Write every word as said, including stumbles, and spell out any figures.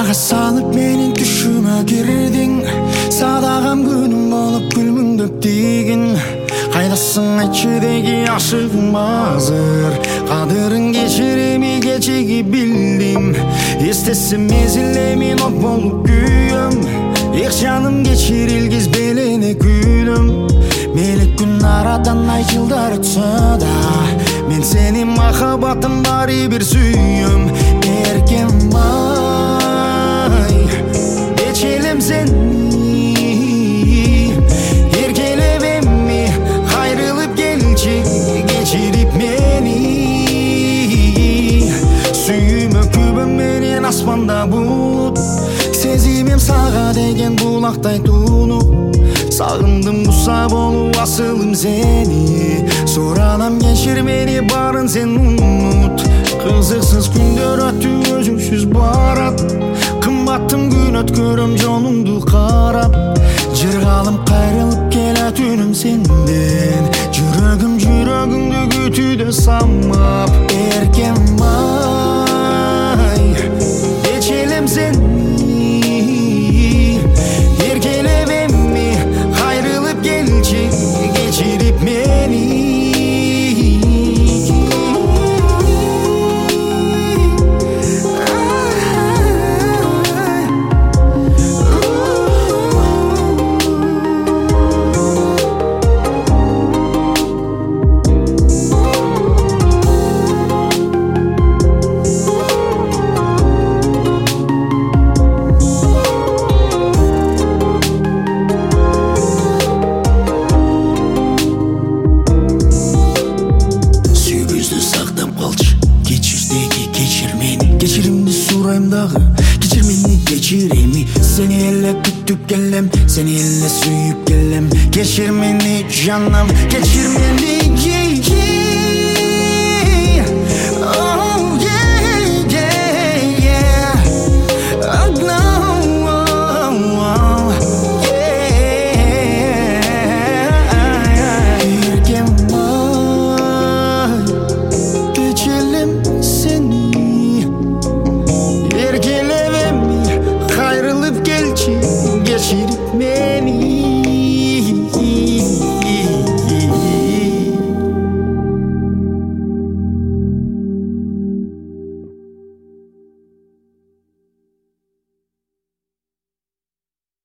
Ага салып менин түшүмө кирдиң, садагам күнүм болуп күлмүңдөп тийгин. Кайдасың айтчы деги ашыгым азыр, кадырын кечир эми кечиги билдим. Эстесем мезилемин от болуп күйөм, эх жаным кечир илгиз белене күнүм. Мелек күн арадан ай жылдар өтсө да, мен сени махаббатым баары бир сүйөм. Эркем ай, кечелем сени, эркелеп эми кайрылып келчи, кечирип мени. Сүйүмө күбөм менен аспанда булут, сезимим сага деген булактай тунуп. Сагындым куса болуп асылым сени, суранам кечир мени баарын сен унут. Кызыксыз күндөр өтүп өзүңсүз барат, кымбаттым күн өткөрөм жолуңду карап. Жыргалым кайрылып келет үнүм сенден, жүрөгүм жүрөгүңдү күтүүдө самап. Эркем ай, кечелем сени, эркелеп эми кайрылып келчи, кечирип мени. Кечиримди сурайм дагы, кечир мени кечир эми. Сени эле күтүп келем, сени эле сүйүп келем. Кечир мени жаным, кечир мени.